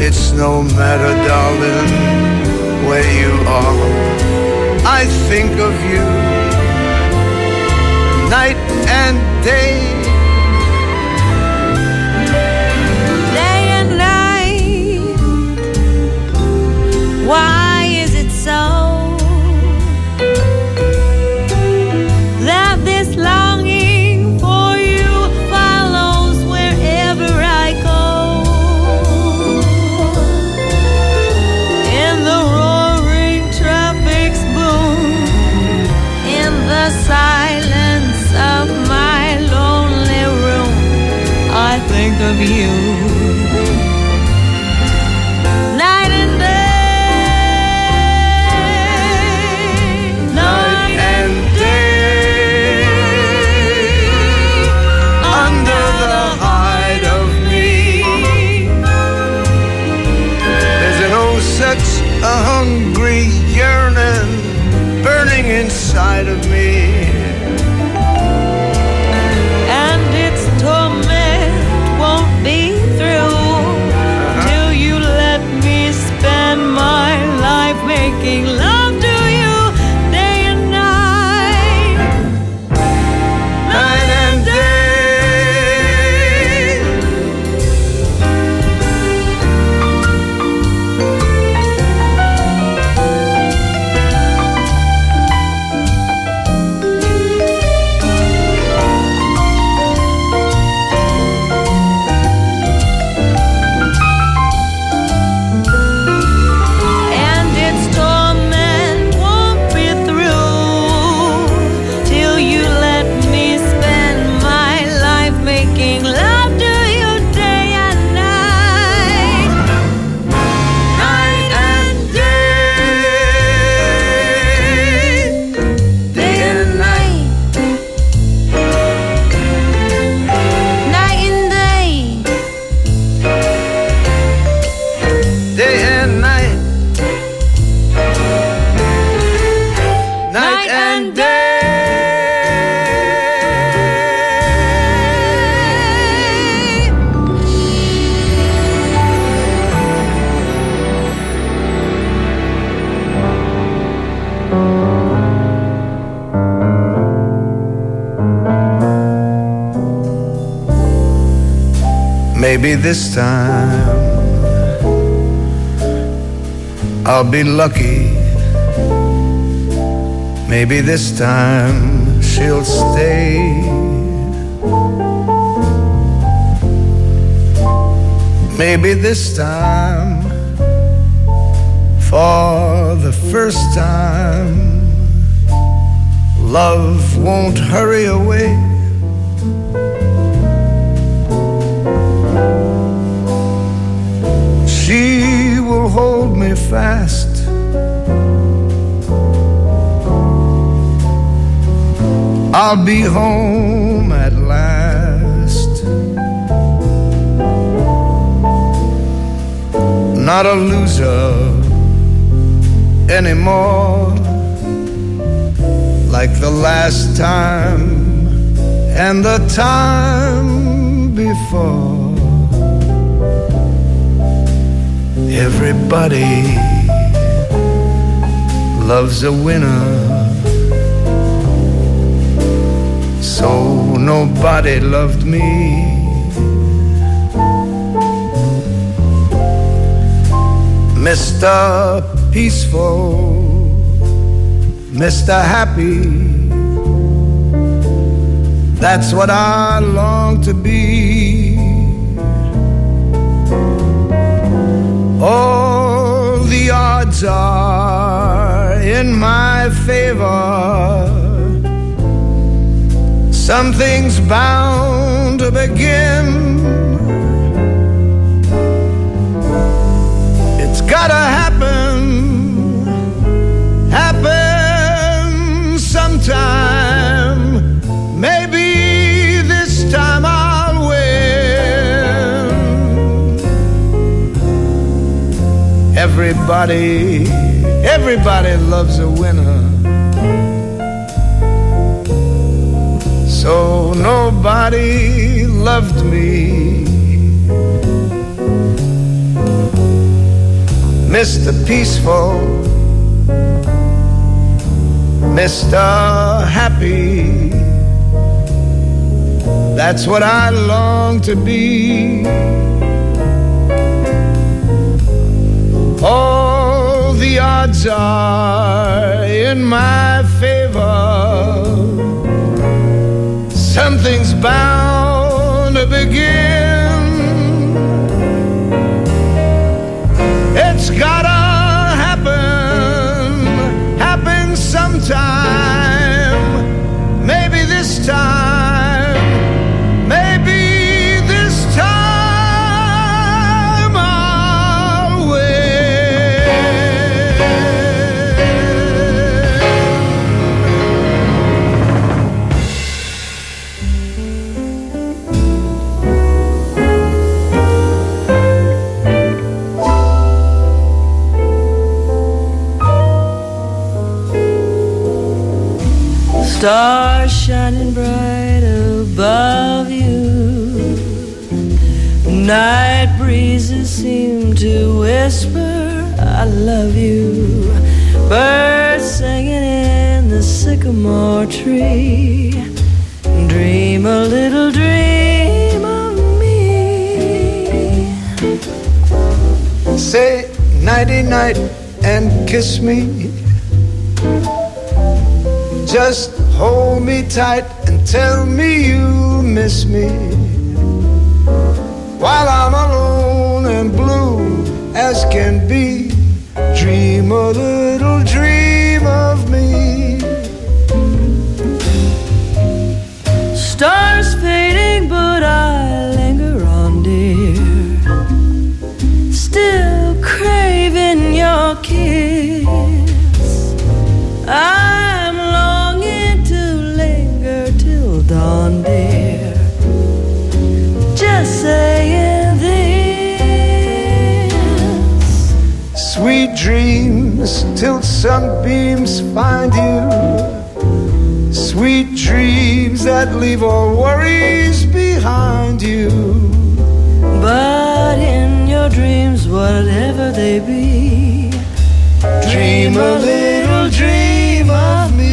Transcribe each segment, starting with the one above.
It's no matter, darling, where you are. I think of you night and day. Day and night. Why is it so that this longing for you follows wherever I go? In the roaring traffic's boom, in the silence of my lonely room, I think of you. Night and day, night and day, under the hide of me. There's an oh such a hungry yearning burning inside of me. And its torment won't be through till you let me spend my life making love to you day and night. Night and day. And its torment won't be through till you let me spend my life making love to you day and night. Night and day. Day and night. Night and day. Day and night. Night and day. Maybe this time I'll be lucky. Maybe this time she'll stay. Maybe this time, for the first time, love won't hurry away. She will hold me fast. I'll be home at last. Not a loser anymore, like the last time and the time before. Everybody loves a winner, so nobody loved me. Mr. Peaceful, Mr. Happy, that's what I long to be. All the odds are in my favor. Something's bound to begin. It's gotta happen, happen sometime. Maybe this time I'll win. Everybody loves a winner, so nobody loved me. Mr. Peaceful, Mr. Happy. That's what I long to be. All the odds are in my favor. Something's bound to begin. It's gotta happen sometime. Maybe this time, maybe this time I'll win. Stars shining bright above you. Night breezes seem to whisper, I love you. Birds singing in the sycamore tree. Dream a little dream of me. Say nighty-night and kiss me. Just hold me tight and tell me you miss me. While I'm alone and blue as can be, dream a little dream of me. Stars fading, but I linger on, dear. Still craving your kiss. I'm longing to linger till dawn, dear. Just saying this. Sweet dreams till sunbeams find you. Sweet dreams that leave all worries behind you. But in your dreams, whatever they be, dream a little dream of me.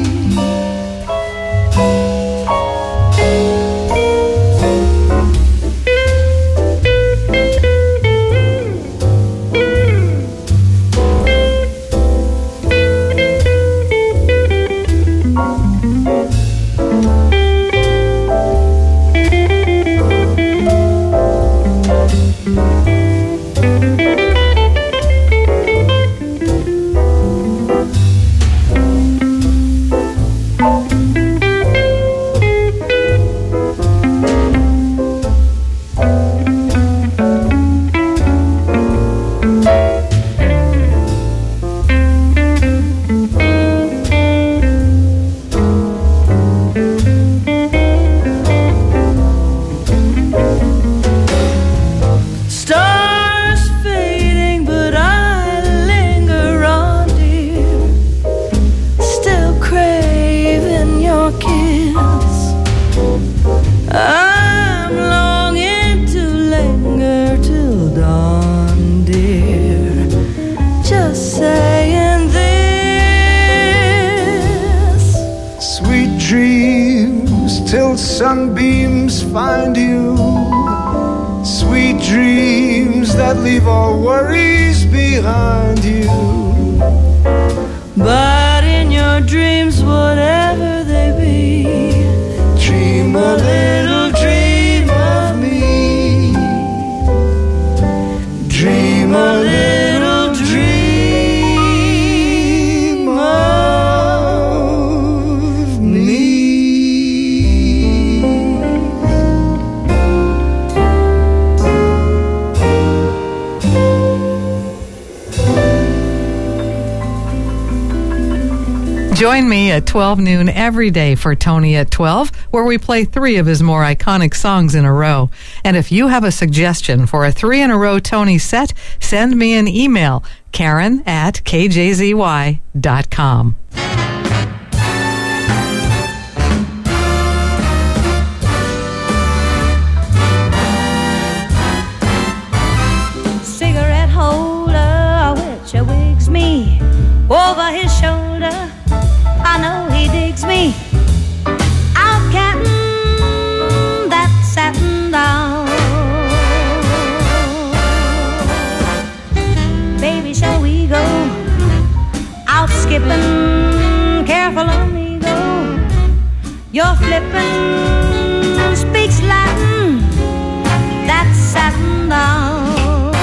Sunbeams find you. Sweet dreams that leave all worries behind you. But in your dreams, whatever they be, dream a little dream of me. Dream a little dream of me. Join me at 12 noon every day for Tony at 12, where we play 3 of his more iconic songs in a row. And if you have a suggestion for a 3-in-a-row Tony set, send me an email, Karen@kjzy.com. Cigarette holder, flippin' speaks Latin, that's satin down.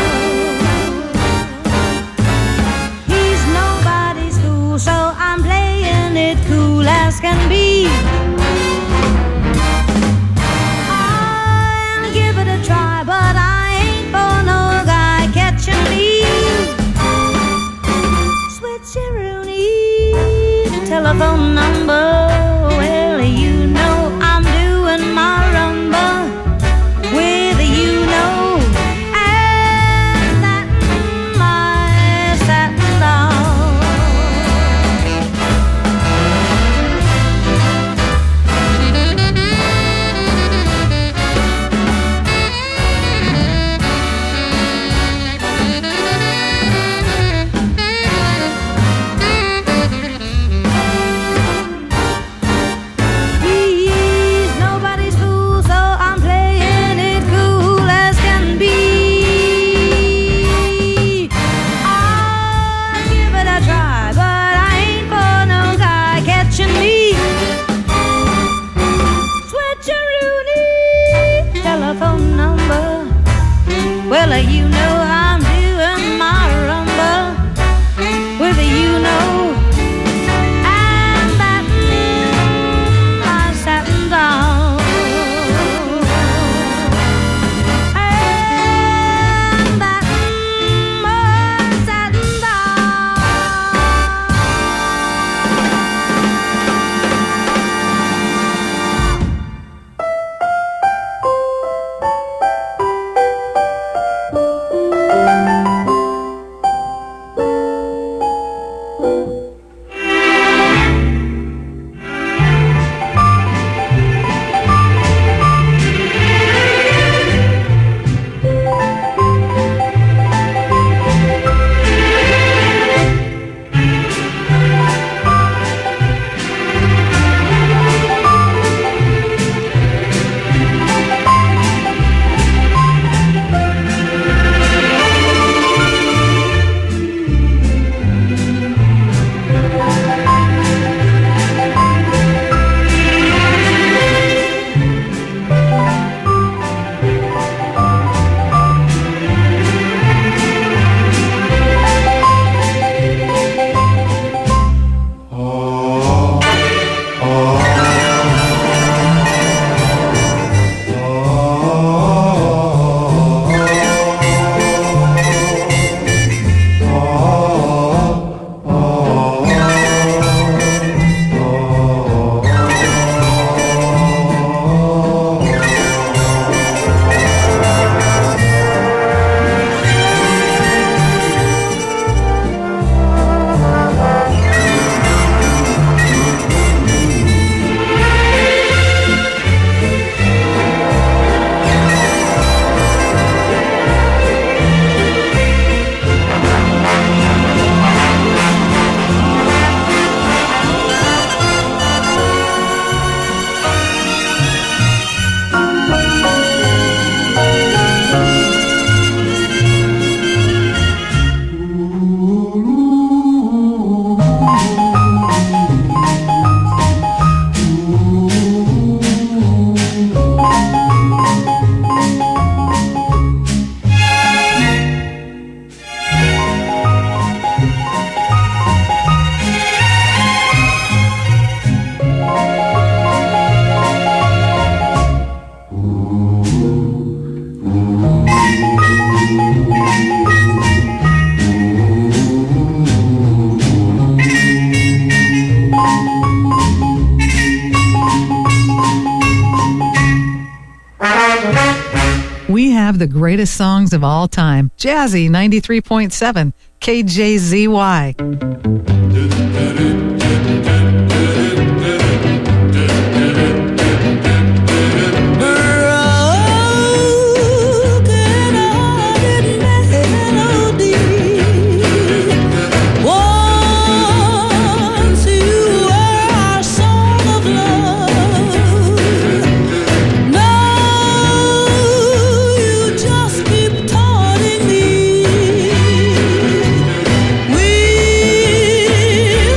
He's nobody's fool, so I'm playing it cool as can be. I'll give it a try, but I ain't for no guy catching me. Switcheroonie, telephone number. Well, you know I'm doing my rumba with you know, and that my satin down. He's nobody's fool, so I'm playing it cool as can be. I'll give it a try, but I ain't for no guy catching me. Switcheroonie, telephone number. Well, you know I'm doing my rumba with you know, and that my satin down, and that my satin down. We have the greatest songs of all time. Jazzy 93.7 KJZY. We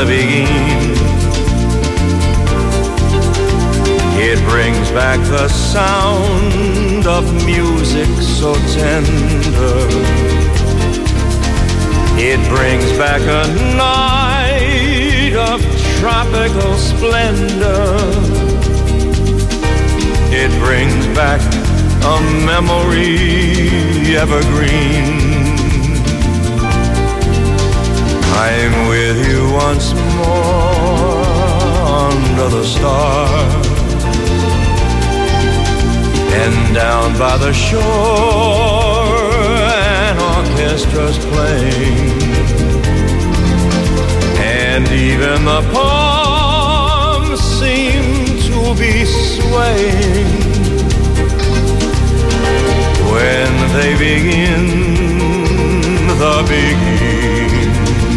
the beginning. It brings back the sound of music so tender. It brings back a night of tropical splendor. It brings back a memory evergreen. I'm with you once more under the stars, and down by the shore an orchestra's playing, and even the palms seem to be swaying when they begin the beginning.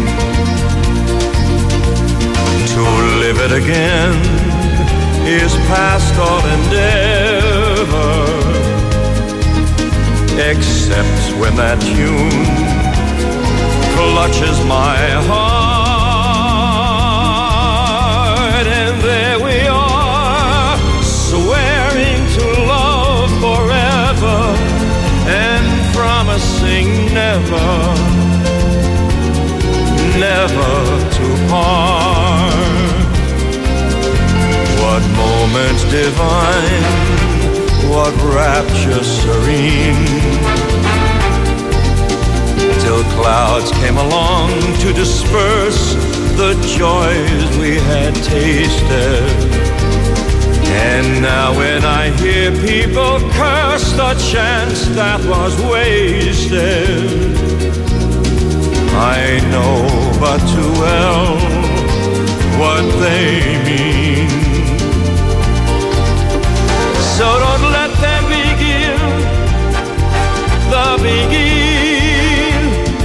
To live it again is past all endeavor, except when that tune clutches my heart. And there we are, swearing to love forever and promising never, never to part. What moments divine, what rapture serene, till clouds came along to disperse the joys we had tasted. And now when I hear people curse the chance that was wasted, I know but too well what they mean. So don't let them begin the begin.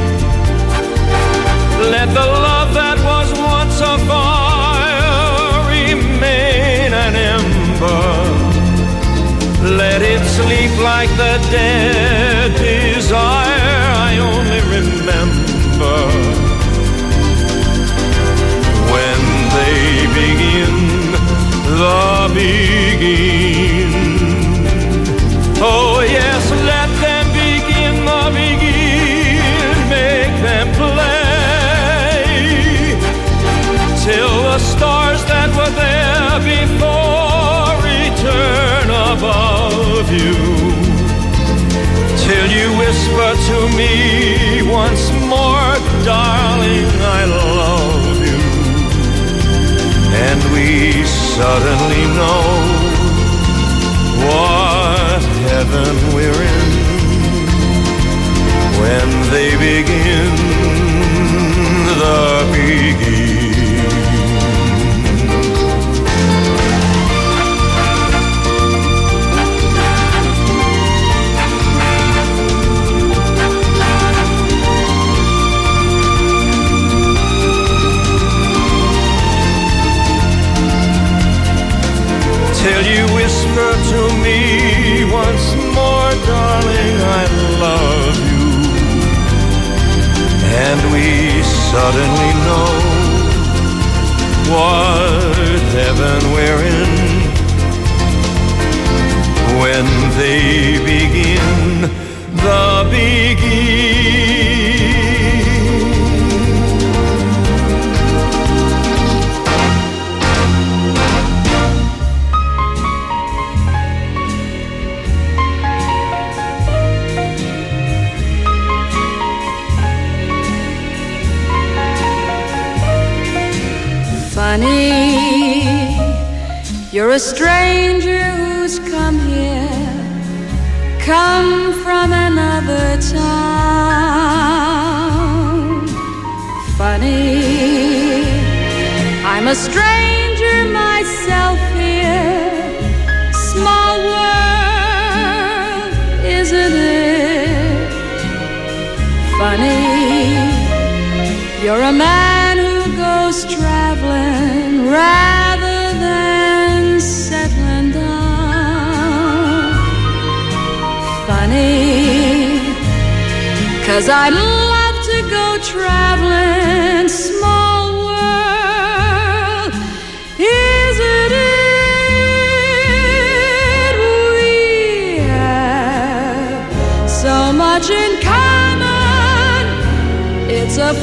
Let the love that was once a fire remain an ember. Let it sleep like the dead desire I only remember when they begin the begin. Oh yes, let them begin the begin. Make them play till the stars that were there before return above you, till you whisper to me once more, darling, I love you. And we suddenly know what heaven we're in when they begin the begin. Till you whisper to me once more, darling, I love you. And we suddenly know what heaven we're in when they begin the begin. Funny, you're a stranger who's come here, come from another town. Funny, I'm a stranger myself here. Small world, isn't it? Funny, you're a man who goes traveling rather than settling down. Funny, 'cause I'd love to go traveling, small world. a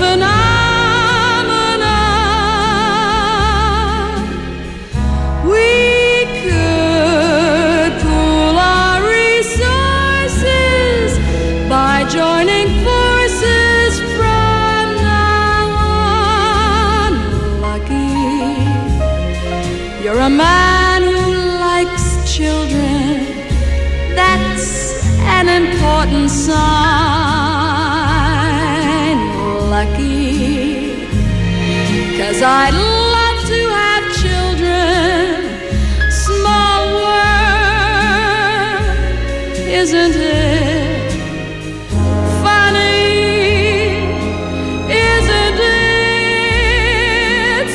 phenomenon. We could pool our resources by joining forces from now on. Lucky, you're a man who likes children. That's an important sign. Lucky, 'cause I'd love to have children. Small world, isn't it funny? Isn't it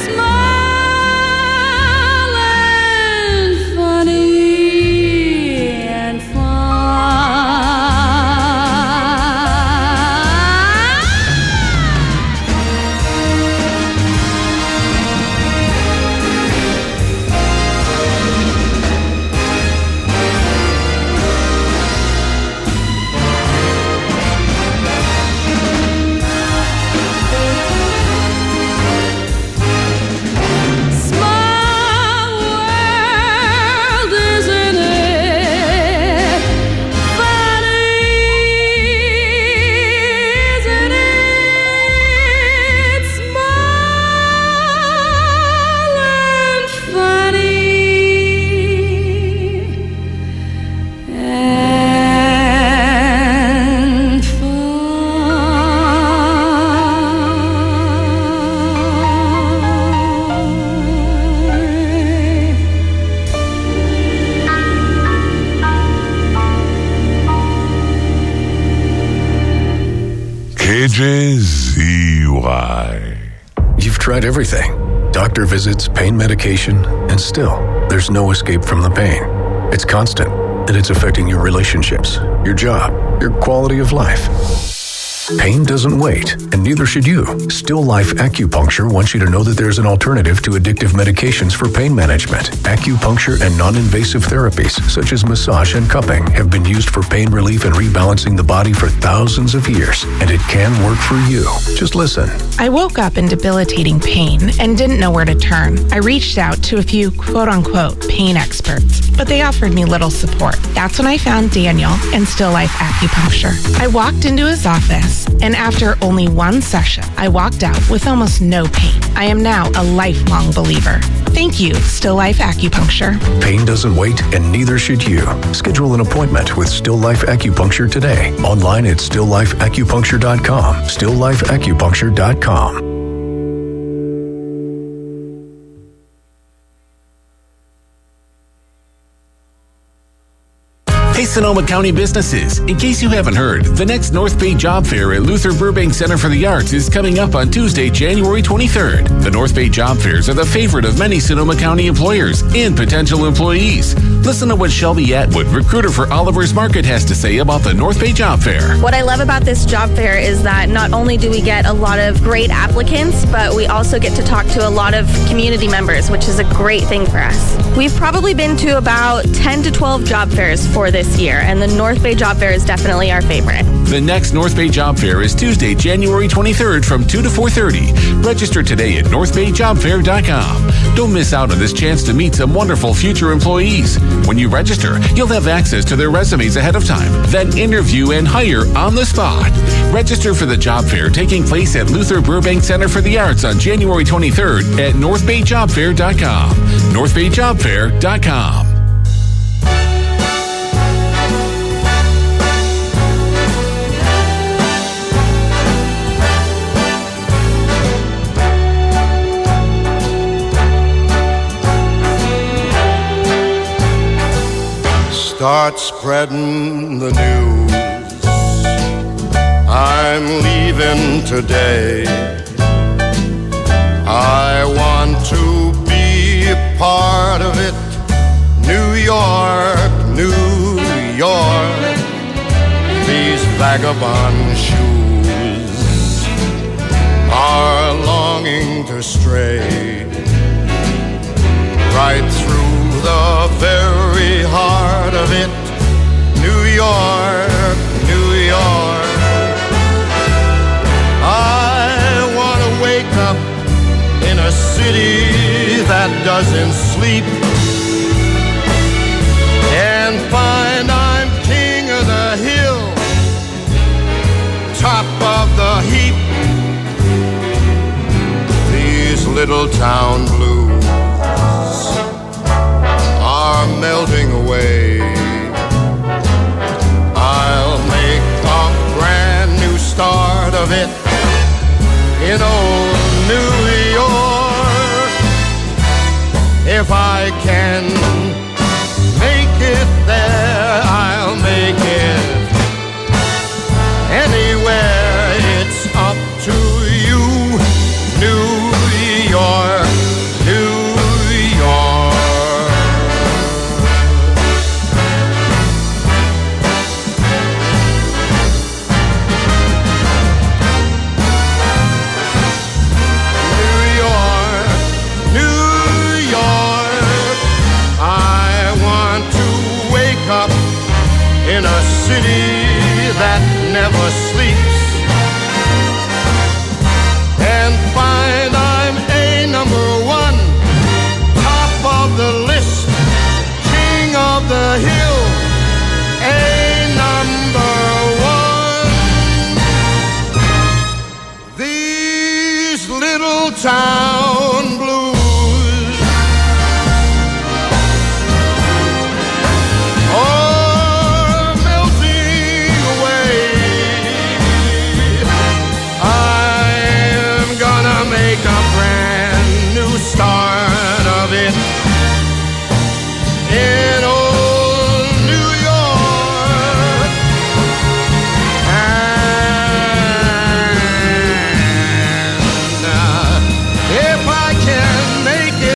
small and funny and KJZY. You've tried everything. Doctor visits, pain medication, and still, there's no escape from the pain. It's constant, and it's affecting your relationships, your job, your quality of life. Pain doesn't wait, and neither should you. Still Life Acupuncture wants you to know that there's an alternative to addictive medications for pain management. Acupuncture and non-invasive therapies, such as massage and cupping, have been used for pain relief and rebalancing the body for thousands of years, and it can work for you. Just listen. I woke up in debilitating pain and didn't know where to turn. I reached out to a few quote-unquote pain experts, but they offered me little support. That's when I found Daniel and Still Life Acupuncture. I walked into his office, and after only one session, I walked out with almost no pain. I am now a lifelong believer. Thank you, Still Life Acupuncture. Pain doesn't wait, and neither should you. Schedule an appointment with Still Life Acupuncture today. Online at stilllifeacupuncture.com. stilllifeacupuncture.com. Hey, Sonoma County businesses. In case you haven't heard, the next North Bay Job Fair at Luther Burbank Center for the Arts is coming up on Tuesday, January 23rd. The North Bay Job Fairs are the favorite of many Sonoma County employers and potential employees. Listen to what Shelby Atwood, recruiter for Oliver's Market, has to say about the North Bay Job Fair. What I love about this job fair is that not only do we get a lot of great applicants, but we also get to talk to a lot of community members, which is a great thing for us. We've probably been to about 10 to 12 job fairs for this year, and the North Bay Job Fair is definitely our favorite. The next North Bay Job Fair is Tuesday, January 23rd from 2 to 4:30. Register today at northbayjobfair.com. Don't miss out on this chance to meet some wonderful future employees. When you register, you'll have access to their resumes ahead of time, then interview and hire on the spot. Register for the job fair taking place at Luther Burbank Center for the Arts on January 23rd at northbayjobfair.com. northbayjobfair.com. Start spreading the news. I'm leaving today. I want to be a part of it. New York, New York. These vagabond shoes are longing to stray right through the very heart of it. New York, New York. I city that doesn't sleep, and find I'm king of the hill, top of the heap. These little town blues are melting away. I'll make a brand new start of it in old New York, if I can make it there. I'll make it anywhere. It's up to you, New York, New York. In a city that never sleeps,